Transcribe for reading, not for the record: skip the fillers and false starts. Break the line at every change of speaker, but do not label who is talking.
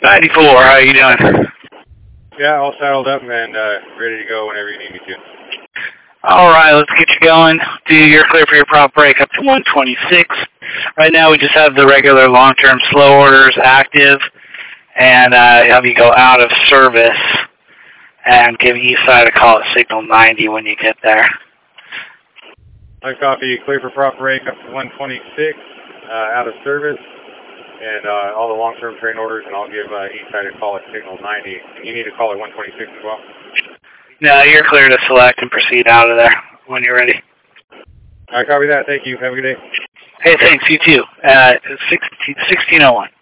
94, how you doing?
Yeah, all saddled up and ready to go whenever you need me to.
All right, let's get you going. You're clear for your prop break up to 126. Right now we just have the regular long-term slow orders active and have you go out of service and give east side a call at signal 90 when you get there.
I copy. Clear for prop break up to 126, out of service, and all the long-term train orders, and I'll give east side a call at signal 90. You need to call at 126 as well?
No, you're clear to select and proceed out of there when you're ready.
I copy that. Thank you. Have a good day.
Hey, thanks. You too. 1601.